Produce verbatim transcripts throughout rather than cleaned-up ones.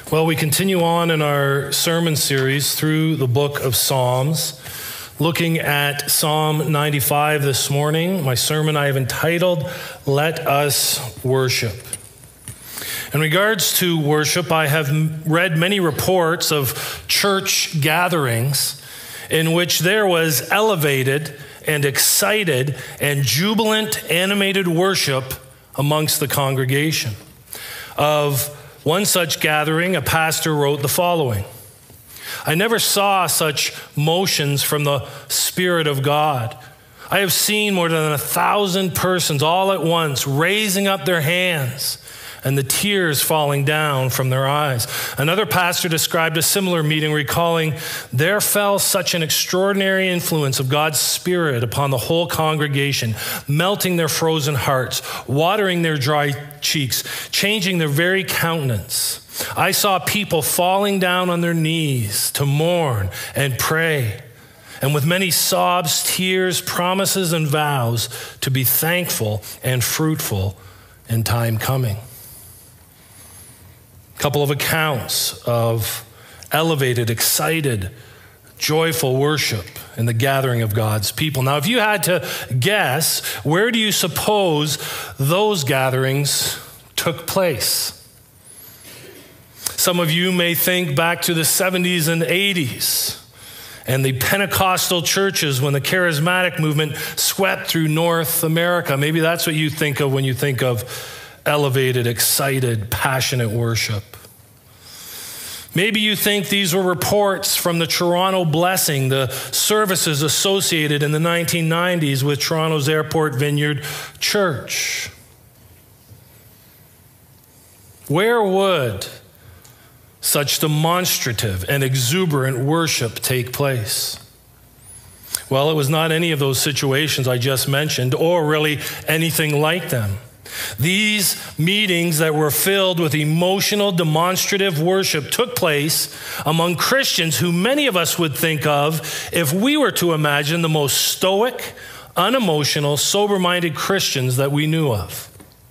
Well, we continue on in our sermon series through the book of Psalms, looking at Psalm ninety-five this morning. My sermon I have entitled, Let Us Worship. In regards to worship, I have read many reports of church gatherings in which there was elevated and excited and jubilant animated worship amongst the congregation. Of one such gathering, a pastor wrote the following: I never saw such motions from the Spirit of God. I have seen more than a thousand persons all at once raising up their hands and the tears falling down from their eyes. Another pastor described a similar meeting, recalling, there fell such an extraordinary influence of God's Spirit upon the whole congregation, melting their frozen hearts, watering their dry cheeks, changing their very countenance. I saw people falling down on their knees to mourn and pray, and with many sobs, tears, promises, and vows to be thankful and fruitful in time coming. A couple of accounts of elevated, excited, joyful worship in the gathering of God's people. Now, if you had to guess, where do you suppose those gatherings took place? Some of you may think back to the seventies and eighties and the Pentecostal churches when the charismatic movement swept through North America. Maybe that's what you think of when you think of elevated, excited, passionate worship. Maybe you think these were reports from the Toronto Blessing, the services associated in the nineteen nineties with Toronto's Airport Vineyard Church. Where would such demonstrative and exuberant worship take place? Well, it was not any of those situations I just mentioned, or really anything like them. These meetings that were filled with emotional, demonstrative worship took place among Christians who many of us would think of if we were to imagine the most stoic, unemotional, sober-minded Christians that we knew of.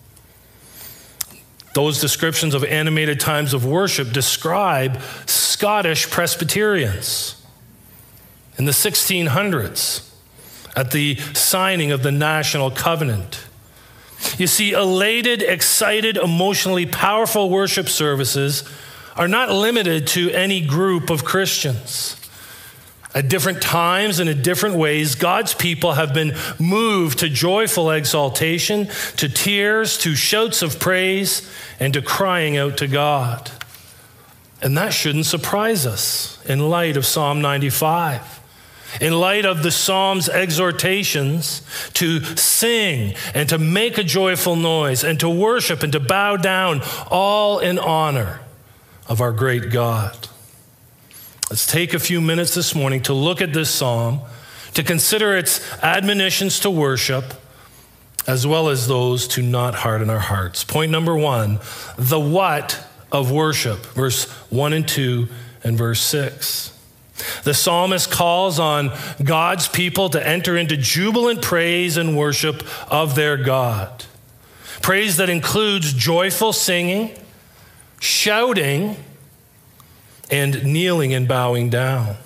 Those descriptions of animated times of worship describe Scottish Presbyterians in the sixteen hundreds at the signing of the National Covenant. You see, elated, excited, emotionally powerful worship services are not limited to any group of Christians. At different times and in different ways, God's people have been moved to joyful exaltation, to tears, to shouts of praise, and to crying out to God. And that shouldn't surprise us in light of Psalm ninety-five. In light of the Psalm's exhortations to sing and to make a joyful noise and to worship and to bow down, all in honor of our great God. Let's take a few minutes this morning to look at this psalm, to consider its admonitions to worship, as well as those to not harden our hearts. Point number one, the what of worship, verse one and two and verse six. The psalmist calls on God's people to enter into jubilant praise and worship of their God. Praise that includes joyful singing, shouting, and kneeling and bowing down.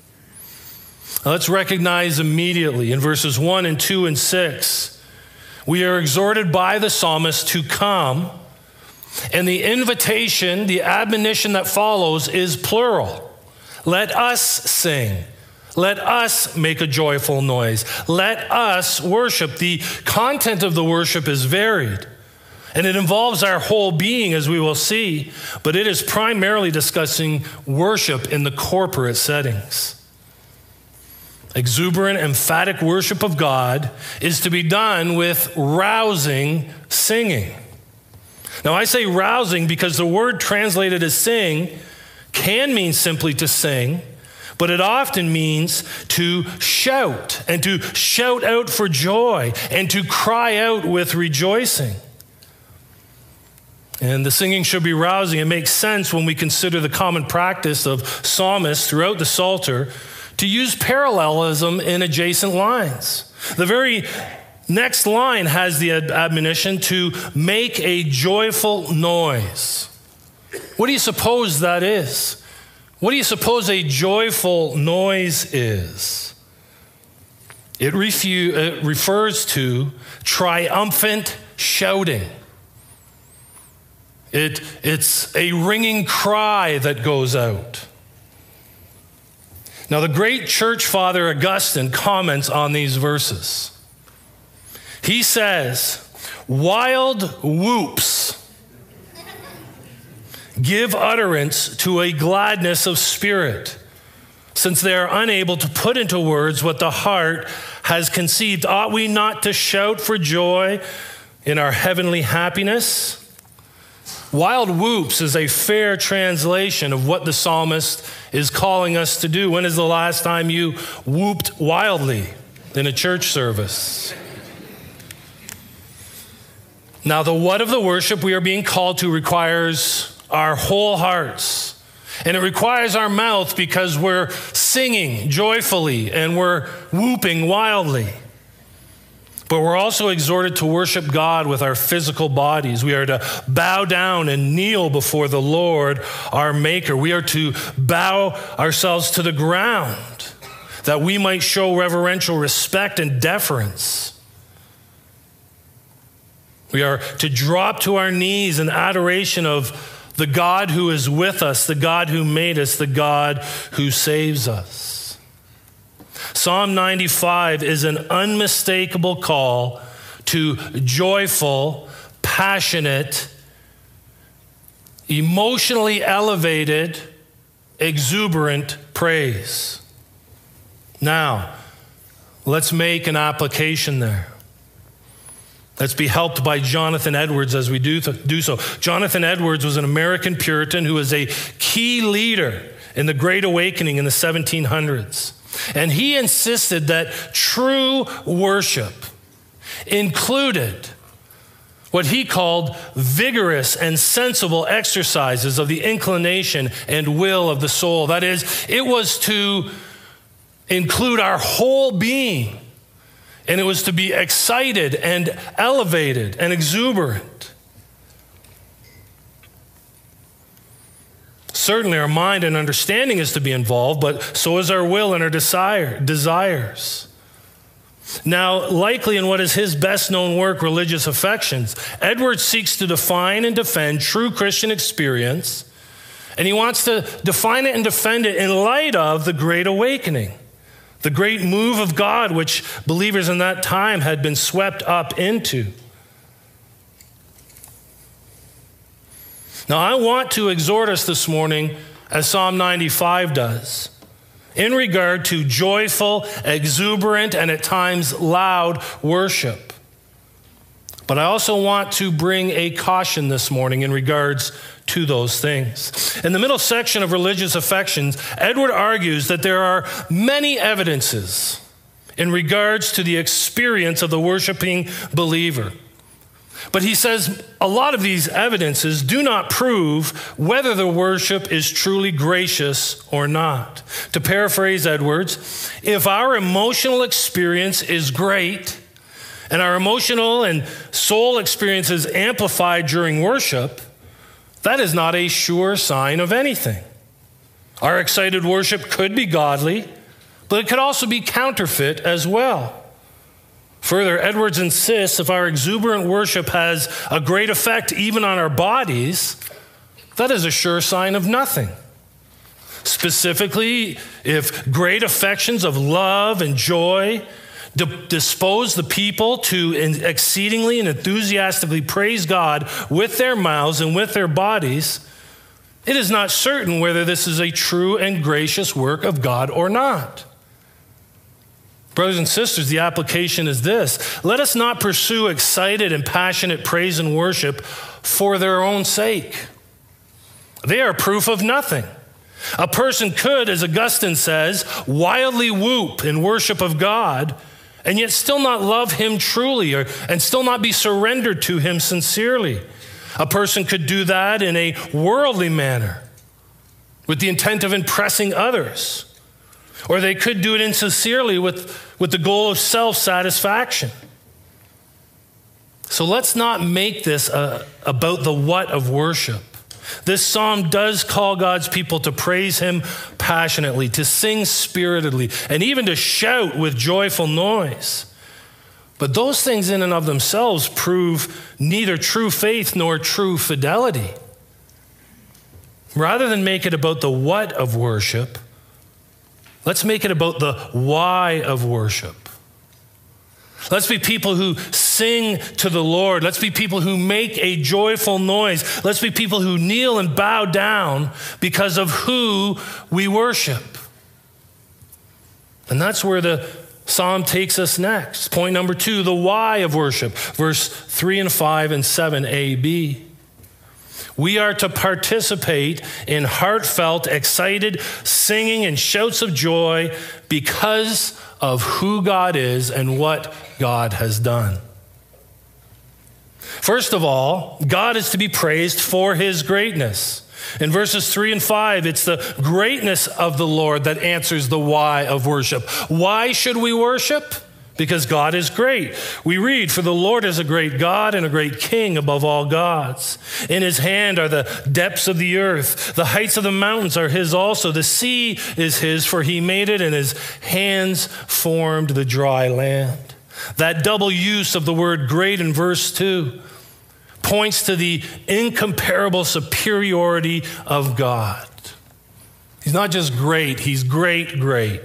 Now let's recognize immediately in verses one and two and six, we are exhorted by the psalmist to come, and the invitation, the admonition that follows is plural. Let us sing. Let us make a joyful noise. Let us worship. The content of the worship is varied, and it involves our whole being, as we will see, but it is primarily discussing worship in the corporate settings. Exuberant, emphatic worship of God is to be done with rousing singing. Now, I say rousing because the word translated as sing can mean simply to sing, but it often means to shout and to shout out for joy and to cry out with rejoicing. And the singing should be rousing. It makes sense when we consider the common practice of psalmists throughout the Psalter to use parallelism in adjacent lines. The very next line has the admonition to make a joyful noise. What do you suppose that is? What do you suppose a joyful noise is? It, refu- it refers to triumphant shouting. It, it's a ringing cry that goes out. Now, the great church father Augustine comments on these verses. He says, wild whoops give utterance to a gladness of spirit, since they are unable to put into words what the heart has conceived. Ought we not to shout for joy in our heavenly happiness? Wild whoops is a fair translation of what the psalmist is calling us to do. When is the last time you whooped wildly in a church service? Now, the what of the worship we are being called to requires our whole hearts. And it requires our mouth because we're singing joyfully and we're whooping wildly. But we're also exhorted to worship God with our physical bodies. We are to bow down and kneel before the Lord, our Maker. We are to bow ourselves to the ground that we might show reverential respect and deference. We are to drop to our knees in adoration of the God who is with us, the God who made us, the God who saves us. Psalm ninety-five is an unmistakable call to joyful, passionate, emotionally elevated, exuberant praise. Now, let's make an application there. Let's be helped by Jonathan Edwards as we do, th- do so. Jonathan Edwards was an American Puritan who was a key leader in the Great Awakening in the seventeen hundreds. And he insisted that true worship included what he called vigorous and sensible exercises of the inclination and will of the soul. That is, it was to include our whole being, and it was to be excited and elevated and exuberant. Certainly our mind and understanding is to be involved, but so is our will and our desire, desires. Now, likely in what is his best known work, Religious Affections, Edwards seeks to define and defend true Christian experience, and he wants to define it and defend it in light of the Great Awakening, the great move of God which believers in that time had been swept up into. Now, I want to exhort us this morning, as Psalm ninety-five does, in regard to joyful, exuberant, and at times loud worship. But I also want to bring a caution this morning in regards to those things. In the middle section of Religious Affections, Edward argues that there are many evidences in regards to the experience of the worshiping believer. But he says a lot of these evidences do not prove whether the worship is truly gracious or not. To paraphrase Edwards, if our emotional experience is great and our emotional and soul experience is amplified during worship, that is not a sure sign of anything. Our excited worship could be godly, but it could also be counterfeit as well. Further, Edwards insists if our exuberant worship has a great effect even on our bodies, that is a sure sign of nothing. Specifically, if great affections of love and joy d- dispose the people to exceedingly and enthusiastically praise God with their mouths and with their bodies, it is not certain whether this is a true and gracious work of God or not. Brothers and sisters, the application is this. Let us not pursue excited and passionate praise and worship for their own sake. They are proof of nothing. A person could, as Augustine says, wildly whoop in worship of God and yet still not love him truly or, and still not be surrendered to him sincerely. A person could do that in a worldly manner with the intent of impressing others. Or they could do it insincerely with, with the goal of self-satisfaction. So let's not make this uh, about the what of worship, This psalm does call God's people to praise him passionately, to sing spiritedly, and even to shout with joyful noise. But those things in and of themselves prove neither true faith nor true fidelity. Rather than make it about the what of worship, let's make it about the why of worship. Let's be people who sing to the Lord. Let's be people who make a joyful noise. Let's be people who kneel and bow down because of who we worship. And that's where the psalm takes us next. Point number two, the why of worship. Verse three and five and seven a, b. We are to participate in heartfelt, excited singing and shouts of joy because of who God is and what God has done. First of all, God is to be praised for his greatness. In verses three and five, it's the greatness of the Lord that answers the why of worship. Why should we worship? Because God is great. We read, for the Lord is a great God and a great King above all gods. In his hand are the depths of the earth. The heights of the mountains are his also. The sea is his, for he made it, and his hands formed the dry land. That double use of the word great in verse two points to the incomparable superiority of God. He's not just great, he's great, great.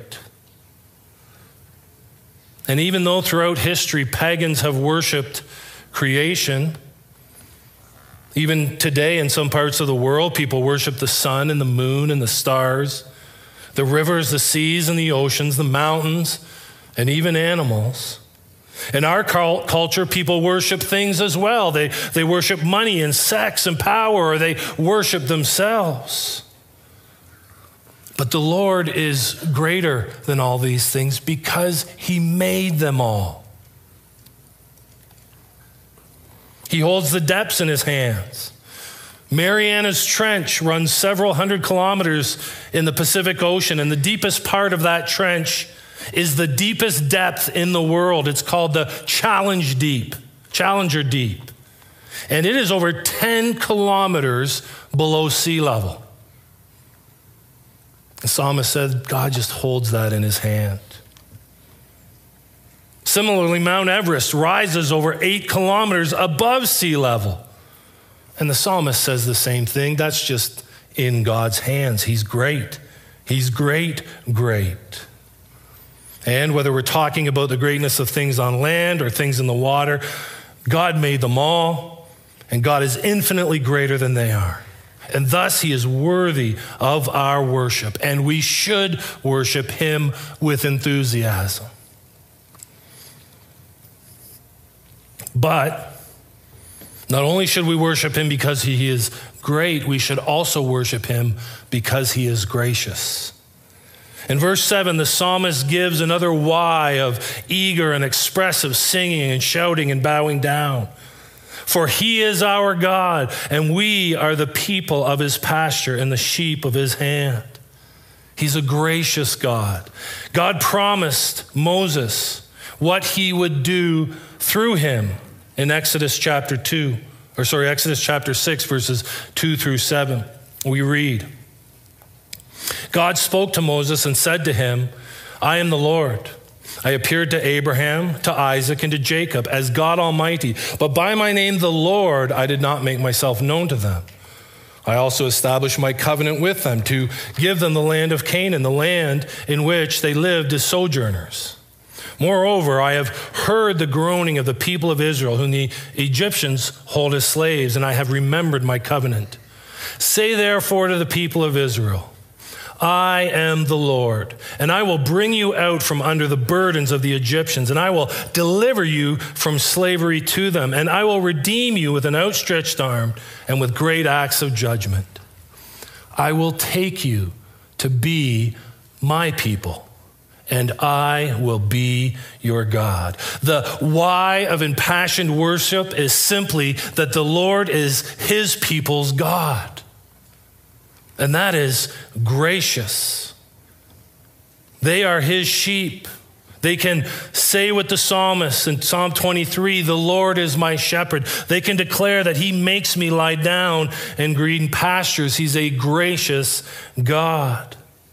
And even though throughout history pagans have worshiped creation, even today in some parts of the world, people worship the sun and the moon and the stars, the rivers, the seas and the oceans, the mountains, and even animals. In our culture, people worship things as well. They, they worship money and sex and power, or they worship themselves. But the Lord is greater than all these things because he made them all. He holds the depths in his hands. Mariana's Trench runs several hundred kilometers in the Pacific Ocean, and the deepest part of that trench is the deepest depth in the world. It's called the Challenge Deep, Challenger Deep. And it is over ten kilometers below sea level. The psalmist said God just holds that in his hand. Similarly, Mount Everest rises over eight kilometers above sea level. And the psalmist says the same thing. That's just in God's hands. He's great. He's great, great. And whether we're talking about the greatness of things on land or things in the water, God made them all, and God is infinitely greater than they are. And thus he is worthy of our worship, and we should worship him with enthusiasm. But not only should we worship him because he is great, we should also worship him because he is gracious. In verse seven, the psalmist gives another why of eager and expressive singing and shouting and bowing down. For he is our God, and we are the people of his pasture and the sheep of his hand. He's a gracious God. God promised Moses what he would do through him in Exodus chapter two, or sorry, Exodus chapter six, verses two through seven. We read, God spoke to Moses and said to him, I am the Lord. I appeared to Abraham, to Isaac, and to Jacob as God Almighty, but by my name, the Lord, I did not make myself known to them. I also established my covenant with them to give them the land of Canaan, the land in which they lived as sojourners. Moreover, I have heard the groaning of the people of Israel, whom the Egyptians hold as slaves, and I have remembered my covenant. Say therefore to the people of Israel, I am the Lord, and I will bring you out from under the burdens of the Egyptians, and I will deliver you from slavery to them, and I will redeem you with an outstretched arm and with great acts of judgment. I will take you to be my people, and I will be your God. The why of impassioned worship is simply that the Lord is his people's God. And that is gracious. They are his sheep. They can say with the psalmist in Psalm twenty-three, the Lord is my shepherd. They can declare that he makes me lie down in green pastures. He's a gracious God.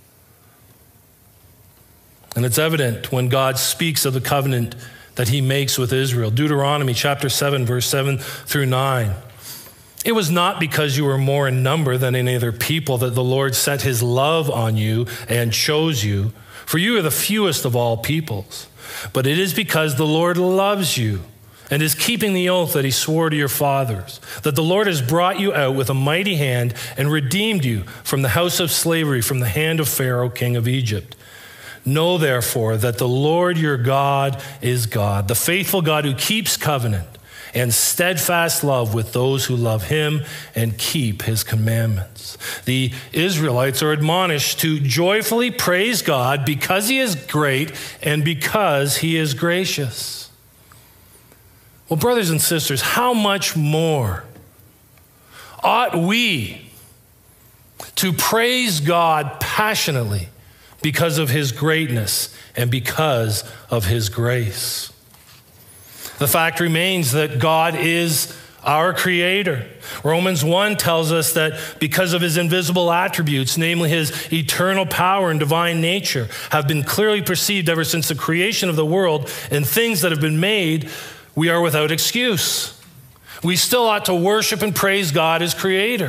And it's evident when God speaks of the covenant that he makes with Israel. Deuteronomy chapter seven, verse seven through nine. It was not because you were more in number than any other people that the Lord set his love on you and chose you. For you are the fewest of all peoples. But it is because the Lord loves you and is keeping the oath that he swore to your fathers, that the Lord has brought you out with a mighty hand and redeemed you from the house of slavery, from the hand of Pharaoh, king of Egypt. Know therefore that the Lord your God is God, the faithful God who keeps covenant and steadfast love with those who love him and keep his commandments. The Israelites are admonished to joyfully praise God because he is great and because he is gracious. Well, brothers and sisters, how much more ought we to praise God passionately because of his greatness and because of his grace? The fact remains that God is our creator. Romans one tells us that because of his invisible attributes, namely his eternal power and divine nature, have been clearly perceived ever since the creation of the world and things that have been made, we are without excuse. We still ought to worship and praise God as creator.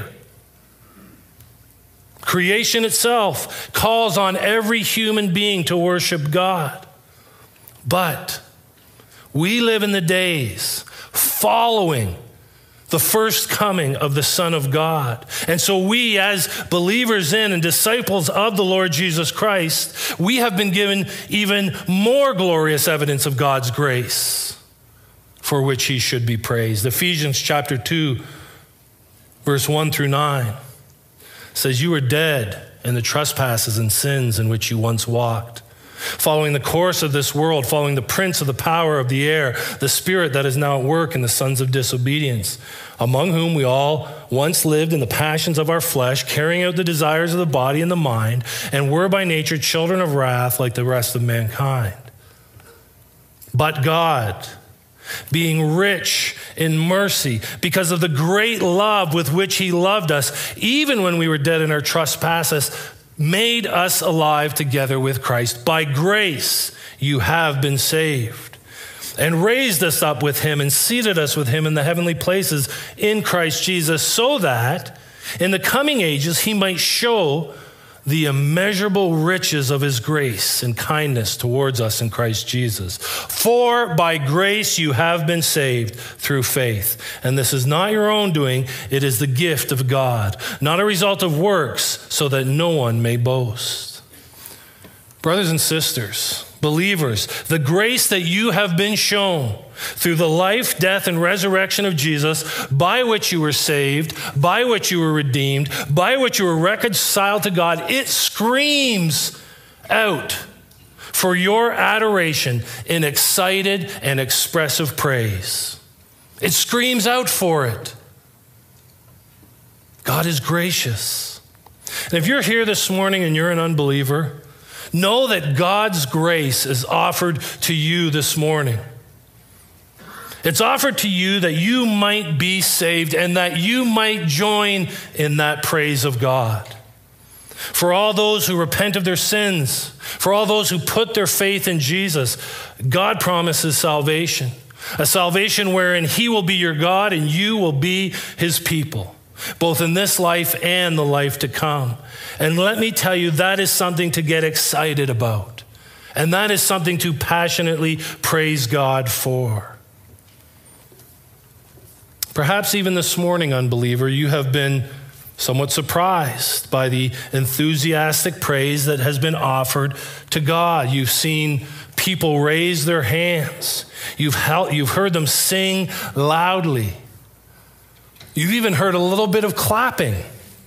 Creation itself calls on every human being to worship God. But we live in the days following the first coming of the Son of God. And so we, as believers in and disciples of the Lord Jesus Christ, we have been given even more glorious evidence of God's grace for which he should be praised. Ephesians chapter two, verse one through nine says, you were dead in the trespasses and sins in which you once walked, following the course of this world, following the prince of the power of the air, the spirit that is now at work in the sons of disobedience, among whom we all once lived in the passions of our flesh, carrying out the desires of the body and the mind, and were by nature children of wrath like the rest of mankind. But God, being rich in mercy, because of the great love with which he loved us, even when we were dead in our trespasses, made us alive together with Christ. By grace you have been saved, and raised us up with him and seated us with him in the heavenly places in Christ Jesus, so that in the coming ages he might show the immeasurable riches of his grace and kindness towards us in Christ Jesus. For by grace you have been saved through faith. And this is not your own doing, it is the gift of God, not a result of works, so that no one may boast. Brothers and sisters, believers, the grace that you have been shown through the life, death, and resurrection of Jesus, by which you were saved, by which you were redeemed, by which you were reconciled to God, it screams out for your adoration in excited and expressive praise. It screams out for it. God is gracious. And if you're here this morning and you're an unbeliever, know that God's grace is offered to you this morning. It's offered to you that you might be saved and that you might join in that praise of God. For all those who repent of their sins, for all those who put their faith in Jesus, God promises salvation, a salvation wherein he will be your God and you will be his people, both in this life and the life to come. And let me tell you, that is something to get excited about. And that is something to passionately praise God for. Perhaps even this morning, unbeliever, you have been somewhat surprised by the enthusiastic praise that has been offered to God. You've seen people raise their hands. You've held, you've heard them sing loudly. You've even heard a little bit of clapping.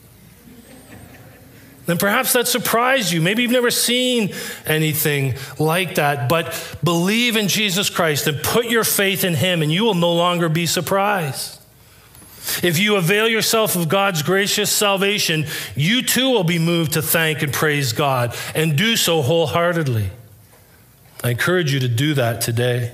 And perhaps that surprised you. Maybe you've never seen anything like that, but believe in Jesus Christ and put your faith in him, and you will no longer be surprised. If you avail yourself of God's gracious salvation, you too will be moved to thank and praise God, and do so wholeheartedly. I encourage you to do that today.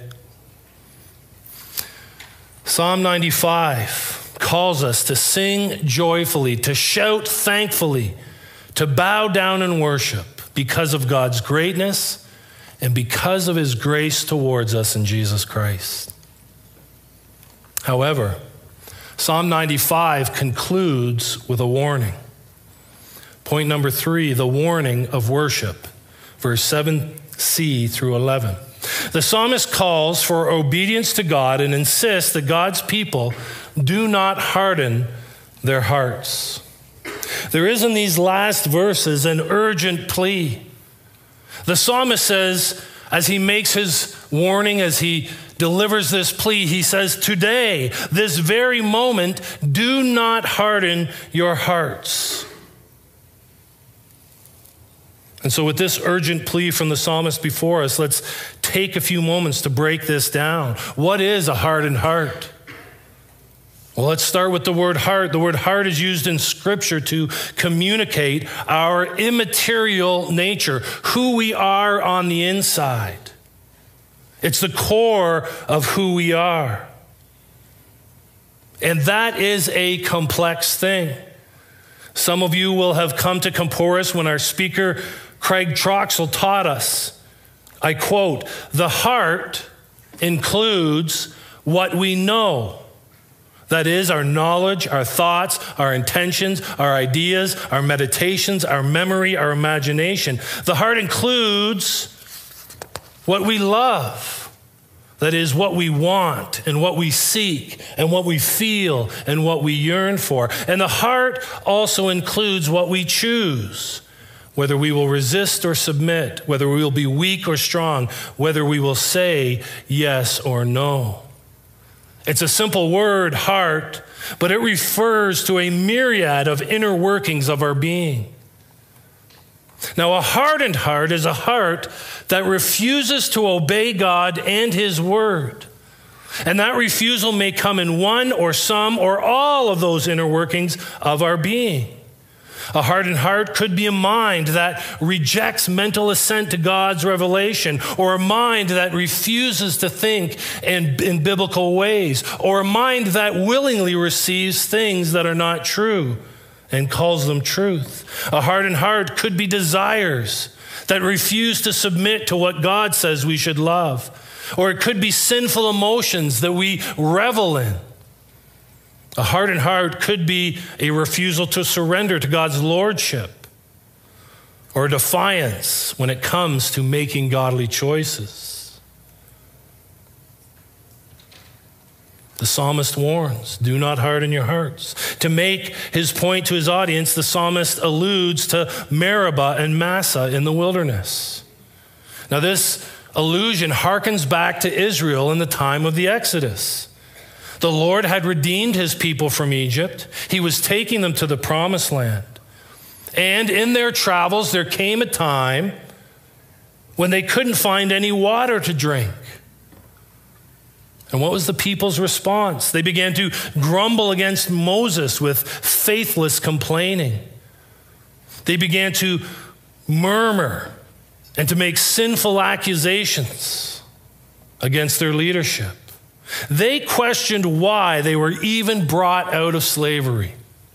Psalm ninety-five calls us to sing joyfully, to shout thankfully, to bow down and worship because of God's greatness and because of his grace towards us in Jesus Christ. However, Psalm ninety-five concludes with a warning. Point number three, the warning of worship, verse seven c through eleven. The psalmist calls for obedience to God and insists that God's people do not harden their hearts. There is in these last verses an urgent plea. The psalmist says, as he makes his warning, as he delivers this plea, he says, today, this very moment, do not harden your hearts. And so with this urgent plea from the psalmist before us, let's take a few moments to break this down. What is a hardened heart? Well, let's start with the word heart. The word heart is used in Scripture to communicate our immaterial nature, who we are on the inside. It's the core of who we are. And that is a complex thing. Some of you will have come to Comporus when our speaker, Craig Troxel, taught us, I quote, the heart includes what we know. That is, our knowledge, our thoughts, our intentions, our ideas, our meditations, our memory, our imagination. The heart includes what we love. That is, what we want and what we seek and what we feel and what we yearn for. And the heart also includes what we choose, whether we will resist or submit, whether we will be weak or strong, whether we will say yes or no. It's a simple word, heart, but it refers to a myriad of inner workings of our being. Now, a hardened heart is a heart that refuses to obey God and his word. And that refusal may come in one or some or all of those inner workings of our being. A hardened heart could be a mind that rejects mental assent to God's revelation, or a mind that refuses to think in, in biblical ways, or a mind that willingly receives things that are not true and calls them truth. A hardened heart could be desires that refuse to submit to what God says we should love. Or it could be sinful emotions that we revel in. A hardened heart could be a refusal to surrender to God's lordship, or a defiance when it comes to making godly choices. The psalmist warns, do not harden your hearts. To make his point to his audience, the psalmist alludes to Meribah and Massah in the wilderness. Now, this allusion harkens back to Israel in the time of the Exodus. The Lord had redeemed his people from Egypt. He was taking them to the promised land. And in their travels, there came a time when they couldn't find any water to drink. And what was the people's response? They began to grumble against Moses with faithless complaining. They began to murmur and to make sinful accusations against their leadership. They questioned why they were even brought out of slavery.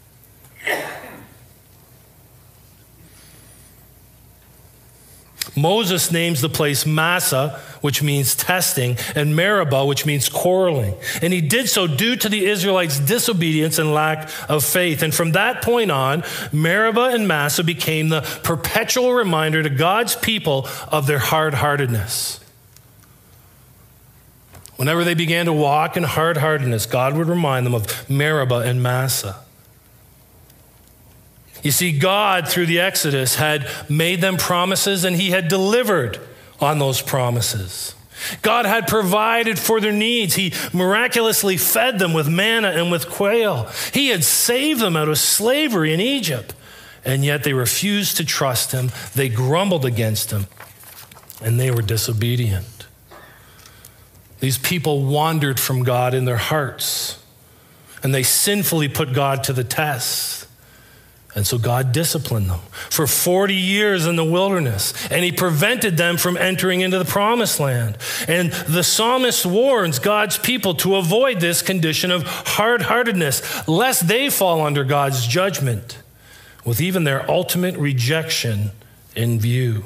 Moses names the place Massah, which means testing, and Meribah, which means quarreling. And he did so due to the Israelites' disobedience and lack of faith. And from that point on, Meribah and Massah became the perpetual reminder to God's people of their hard-heartedness. Whenever they began to walk in hard-heartedness, God would remind them of Meribah and Massah. You see, God, through the Exodus, had made them promises, and he had delivered on those promises. God had provided for their needs. He miraculously fed them with manna and with quail. He had saved them out of slavery in Egypt, and yet they refused to trust him. They grumbled against him, and they were disobedient. These people wandered from God in their hearts, and they sinfully put God to the test. And so God disciplined them for forty years in the wilderness, and he prevented them from entering into the promised land. And the psalmist warns God's people to avoid this condition of hard-heartedness, lest they fall under God's judgment, with even their ultimate rejection in view.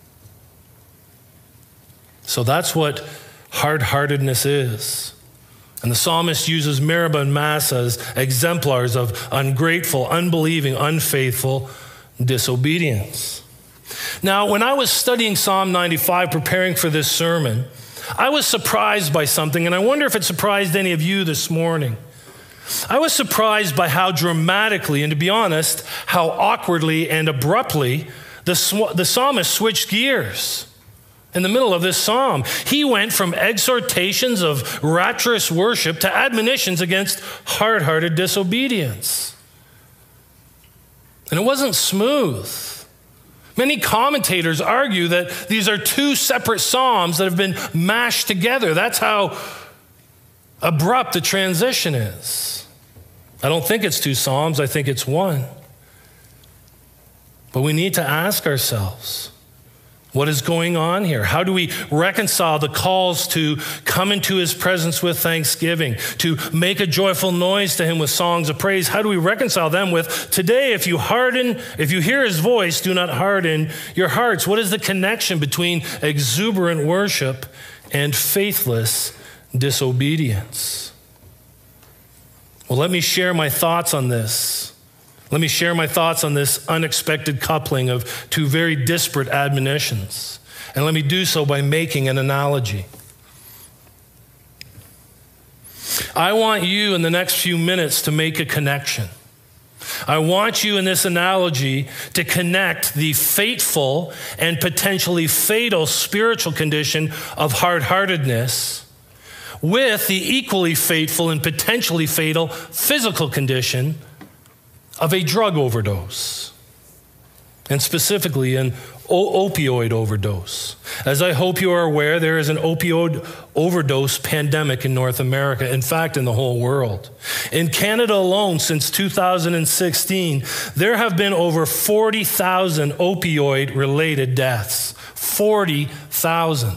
So that's what hard-heartedness is. And the psalmist uses Meribah and Massah as exemplars of ungrateful, unbelieving, unfaithful disobedience. Now, when I was studying Psalm ninety-five, preparing for this sermon, I was surprised by something, and I wonder if it surprised any of you this morning. I was surprised by how dramatically, and to be honest, how awkwardly and abruptly the, sw- the psalmist switched gears. In the middle of this psalm, he went from exhortations of rapturous worship to admonitions against hard-hearted disobedience. And it wasn't smooth. Many commentators argue that these are two separate psalms that have been mashed together. That's how abrupt the transition is. I don't think it's two psalms, I think it's one. But we need to ask ourselves, what is going on here? How do we reconcile the calls to come into his presence with thanksgiving, to make a joyful noise to him with songs of praise? How do we reconcile them with today, if you harden, if you hear his voice, do not harden your hearts? What is the connection between exuberant worship and faithless disobedience? Well, let me share my thoughts on this. Let me share my thoughts on this unexpected coupling of two very disparate admonitions. And let me do so by making an analogy. I want you in the next few minutes to make a connection. I want you in this analogy to connect the fateful and potentially fatal spiritual condition of hard-heartedness with the equally fateful and potentially fatal physical condition of a drug overdose, and specifically an o- opioid overdose. As I hope you are aware, there is an opioid overdose pandemic in North America, in fact, in the whole world. In Canada alone, since two thousand sixteen, there have been over forty thousand opioid-related deaths. forty thousand.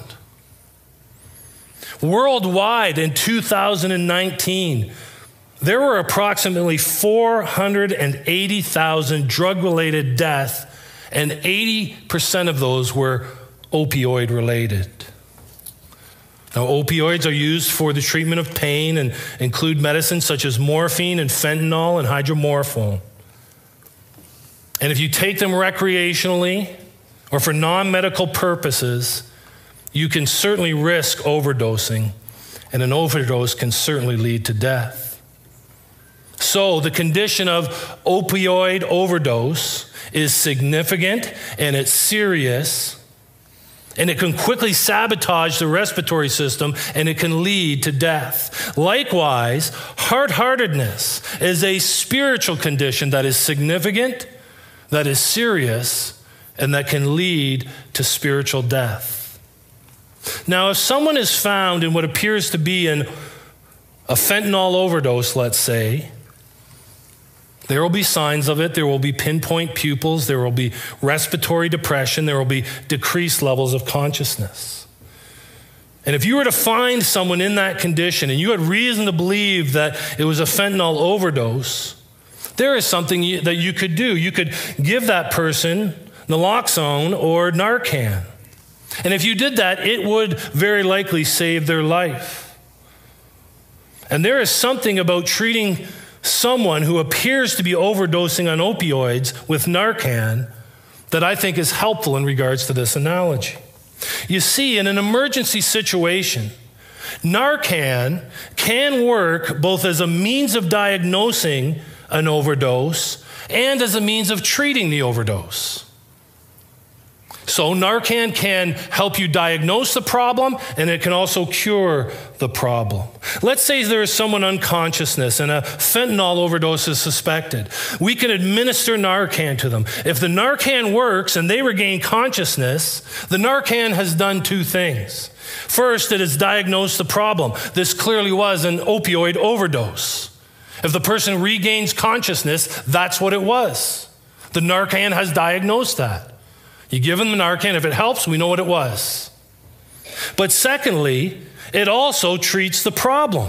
Worldwide in two thousand nineteen, there were approximately four hundred eighty thousand drug-related deaths, and eighty percent of those were opioid-related. Now, opioids are used for the treatment of pain and include medicines such as morphine and fentanyl and hydromorphone. And if you take them recreationally or for non-medical purposes, you can certainly risk overdosing, and an overdose can certainly lead to death. So the condition of opioid overdose is significant and it's serious, and it can quickly sabotage the respiratory system, and it can lead to death. Likewise, hard-heartedness is a spiritual condition that is significant, that is serious, and that can lead to spiritual death. Now, if someone is found in what appears to be an, a fentanyl overdose, let's say, there will be signs of it. There will be pinpoint pupils. There will be respiratory depression. There will be decreased levels of consciousness. And if you were to find someone in that condition and you had reason to believe that it was a fentanyl overdose, there is something you, that you could do. You could give that person naloxone or Narcan. And if you did that, it would very likely save their life. And there is something about treating someone who appears to be overdosing on opioids with Narcan that I think is helpful in regards to this analogy. You see, in an emergency situation, Narcan can work both as a means of diagnosing an overdose and as a means of treating the overdose. So Narcan can help you diagnose the problem, and it can also cure the problem. Let's say there is someone unconsciousness and a fentanyl overdose is suspected. We can administer Narcan to them. If the Narcan works and they regain consciousness, the Narcan has done two things. First, it has diagnosed the problem. This clearly was an opioid overdose. If the person regains consciousness, that's what it was. The Narcan has diagnosed that. You give them the Narcan, if it helps, we know what it was. But secondly, it also treats the problem.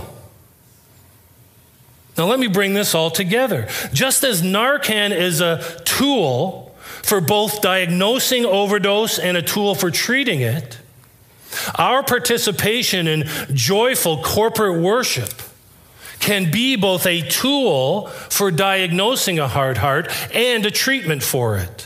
Now let me bring this all together. Just as Narcan is a tool for both diagnosing overdose and a tool for treating it, our participation in joyful corporate worship can be both a tool for diagnosing a hard heart and a treatment for it.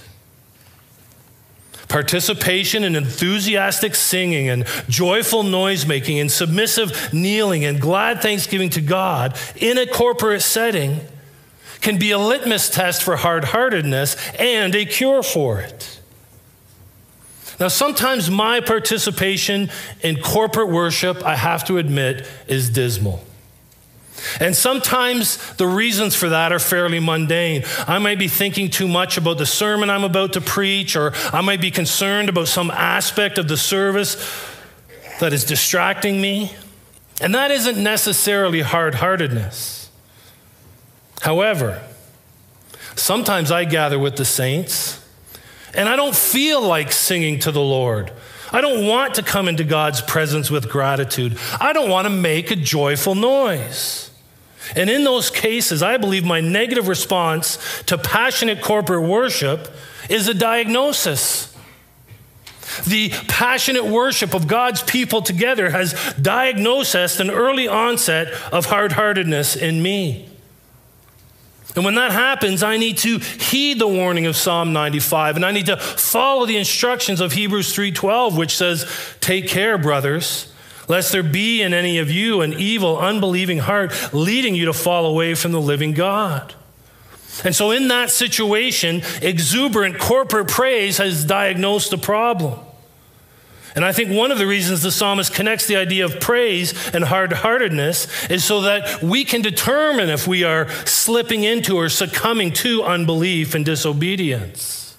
Participation in enthusiastic singing and joyful noise-making and submissive kneeling and glad thanksgiving to God in a corporate setting can be a litmus test for hard-heartedness and a cure for it. Now, sometimes my participation in corporate worship, I have to admit, is dismal. And sometimes the reasons for that are fairly mundane. I might be thinking too much about the sermon I'm about to preach, or I might be concerned about some aspect of the service that is distracting me. And that isn't necessarily hard-heartedness. However, sometimes I gather with the saints, and I don't feel like singing to the Lord. I don't want to come into God's presence with gratitude. I don't want to make a joyful noise. And in those cases, I believe my negative response to passionate corporate worship is a diagnosis. The passionate worship of God's people together has diagnosed an early onset of hard-heartedness in me. And when that happens, I need to heed the warning of Psalm ninety-five, and I need to follow the instructions of Hebrews three twelve, which says, "Take care, brothers, lest there be in any of you an evil, unbelieving heart leading you to fall away from the living God." And so in that situation, exuberant corporate praise has diagnosed the problem. And I think one of the reasons the psalmist connects the idea of praise and hard-heartedness is so that we can determine if we are slipping into or succumbing to unbelief and disobedience.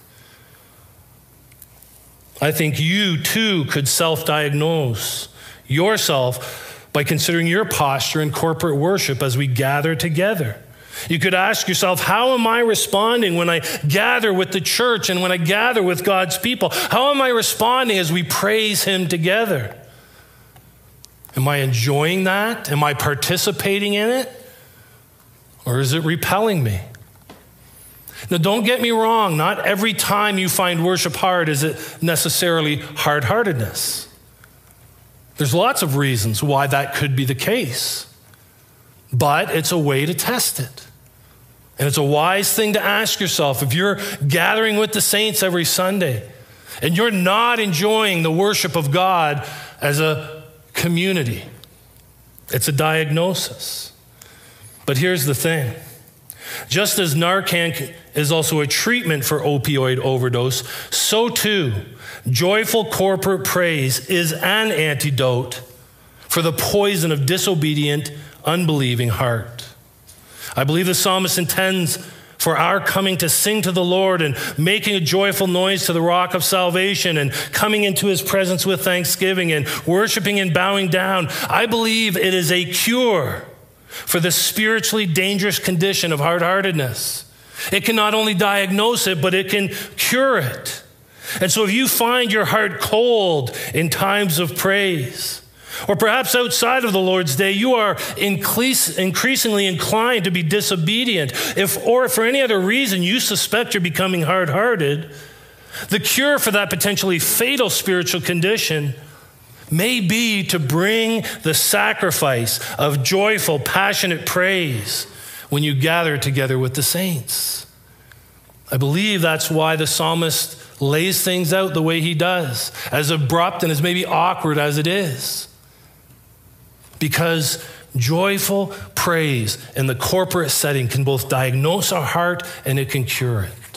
I think you too could self-diagnose yourself by considering your posture in corporate worship as we gather together. You could ask yourself, how am I responding when I gather with the church and when I gather with God's people? How am I responding as we praise Him together? Am I enjoying that? Am I participating in it? Or is it repelling me? Now, don't get me wrong. Not every time you find worship hard is it necessarily hard-heartedness. There's lots of reasons why that could be the case. But it's a way to test it. And it's a wise thing to ask yourself. If you're gathering with the saints every Sunday and you're not enjoying the worship of God as a community, it's a diagnosis. But here's the thing. Just as Narcan is also a treatment for opioid overdose, so too, joyful corporate praise is an antidote for the poison of disobedient, unbelieving heart. I believe the psalmist intends for our coming to sing to the Lord and making a joyful noise to the rock of salvation and coming into His presence with thanksgiving and worshiping and bowing down. I believe it is a cure for the spiritually dangerous condition of hard-heartedness. It can not only diagnose it, but it can cure it. And so if you find your heart cold in times of praise, or perhaps outside of the Lord's day, you are increase, increasingly inclined to be disobedient, if, or if for any other reason you suspect you're becoming hard-hearted, the cure for that potentially fatal spiritual condition may be to bring the sacrifice of joyful, passionate praise when you gather together with the saints. I believe that's why the psalmist lays things out the way he does, as abrupt and as maybe awkward as it is. Because joyful praise in the corporate setting can both diagnose our heart and it can cure it.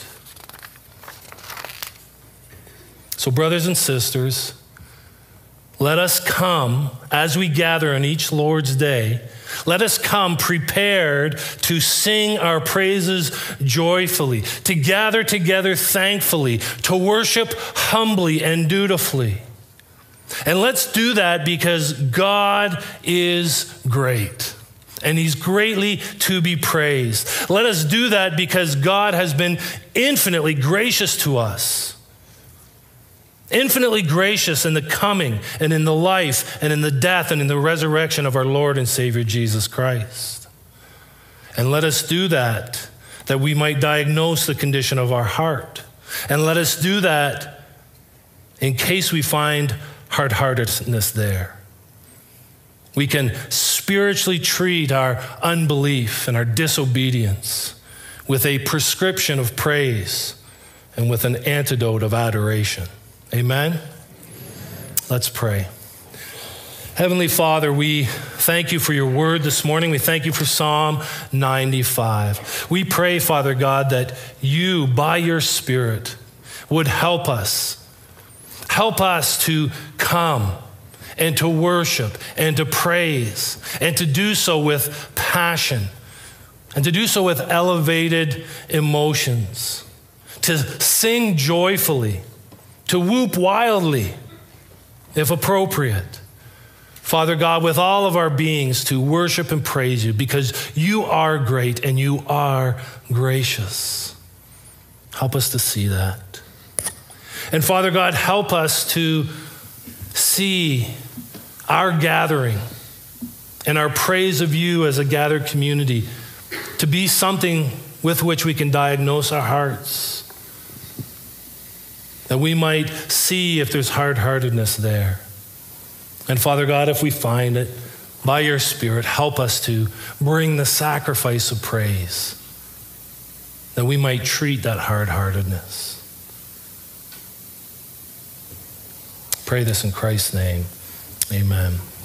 So, brothers and sisters, let us come as we gather on each Lord's Day. Let us come prepared to sing our praises joyfully, to gather together thankfully, to worship humbly and dutifully. And let's do that because God is great. and he's greatly to be praised. Let us do that because God has been infinitely gracious to us. Infinitely gracious in the coming and in the life and in the death and in the resurrection of our Lord and Savior Jesus Christ. And let us do that, that we might diagnose the condition of our heart. And let us do that in case we find hard-heartedness there. We can spiritually treat our unbelief and our disobedience with a prescription of praise and with an antidote of adoration. Amen? Let's pray. Heavenly Father, we thank you for your word this morning. We thank you for Psalm ninety-five. We pray, Father God, that you, by your Spirit, would help us. Help us to come and to worship and to praise and to do so with passion and to do so with elevated emotions, to sing joyfully, to whoop wildly, if appropriate. Father God, with all of our beings, to worship and praise you because you are great and you are gracious. Help us to see that. And Father God, help us to see our gathering and our praise of you as a gathered community to be something with which we can diagnose our hearts, that we might see if there's hard-heartedness there. And Father God, if we find it, by your Spirit, help us to bring the sacrifice of praise, that we might treat that hard-heartedness. Pray this in Christ's name. Amen.